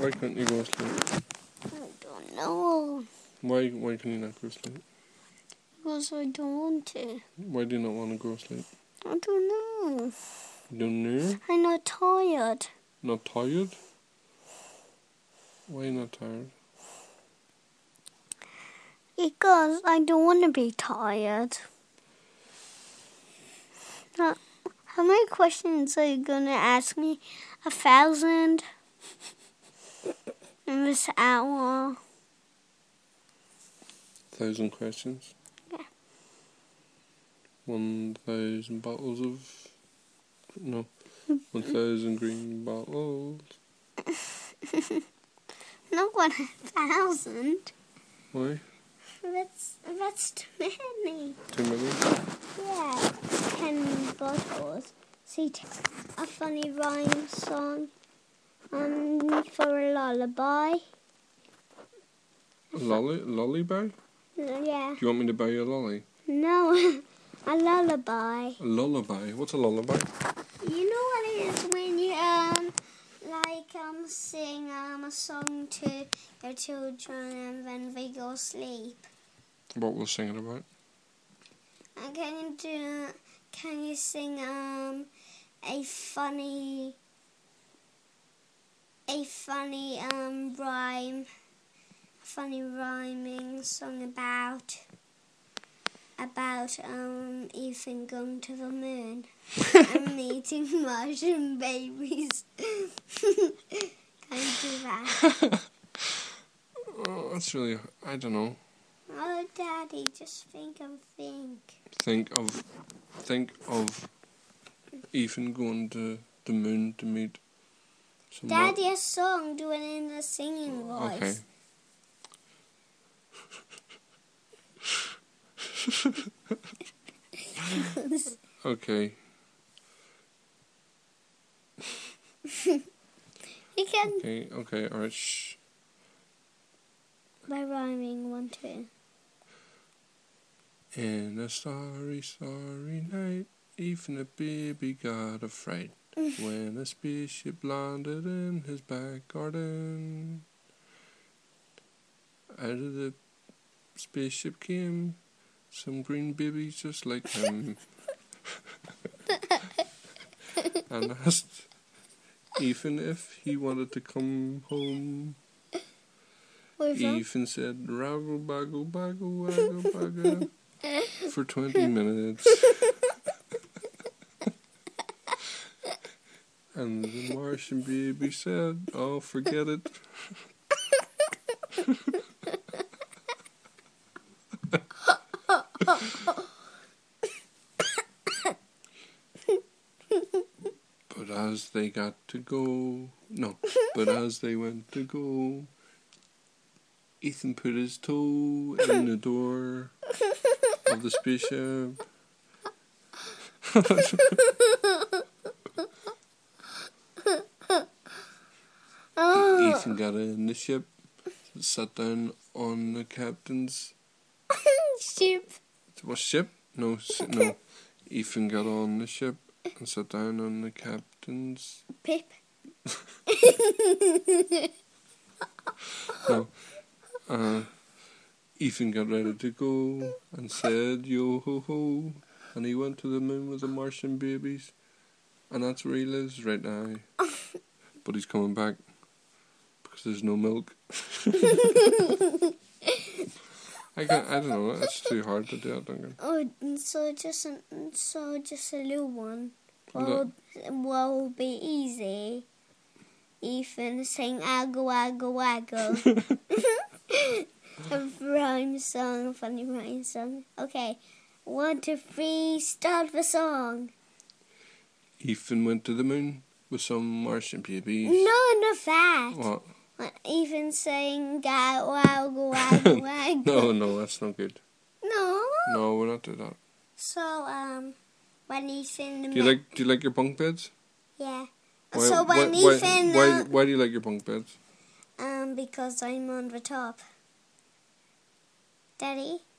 Why can't you go to sleep? I don't know. Why can you not go to sleep? Because I don't want to. Why do you not want to go to sleep? I don't know. You don't know? I'm not tired. Not tired? Why are you not tired? Because I don't want to be tired. Now, how many questions are you going to ask me? 1,000? In this hour? 1,000 questions? Yeah. 1,000 bottles of... No. 1,000 green bottles. Not 1,000. Why? That's too many. Too many? Yeah, 10 bottles. See, a funny rhyme song for a lullaby. A lullaby? Yeah. Do you want me to buy you a lolly? No, a lullaby. A lullaby? What's a lullaby? You know what it is when you sing a song to your children and then they go sleep. What we'll sing it about? And can you sing a funny rhyming song about Ethan going to the moon and meeting Martian babies. Can you do that? Oh, that's really... I don't know. Oh, Daddy, just think. Think of Ethan going to the moon to meet some... Daddy, a song, do it in a singing voice. Okay. Okay. You can... Okay, alright, shh. By rhyming 1, 2. In a starry, starry night, Ethan the baby got a fright when a spaceship landed in his back garden. Out of the spaceship came some green babies just like him and asked Ethan if he wanted to come home. Ethan said, "Raggle, baggle, baggle, waggle, baggle," for 20 minutes. And the Martian baby said, "Oh, forget it." But as they went to go, Ethan put his toe in the door of the spaceship. Ethan got in the ship, sat down on the captain's ship. What ship? No. Ethan got on the ship and sat down on the captain's Pip. No. Ethan got ready to go and said, "Yo ho ho," and he went to the moon with the Martian babies, and that's where he lives right now. But he's coming back because there's no milk. I don't know. It's too hard to do it, Duncan. Oh, so just a little one. What will be easy? Ethan sing "Aggo, aggo, aggo." A rhyme song, a funny rhyme song. Okay, 1, 2, 3, start the song. Ethan went to the moon with some Martian babies. No, not that. What? Ethan saying "Aggo, aggo, aggo." No, that's not good. No. No, we're not doing that. So when Ethan. Do you like your bunk beds? Yeah. Why do you like your bunk beds? Because I'm on the top. Daddy?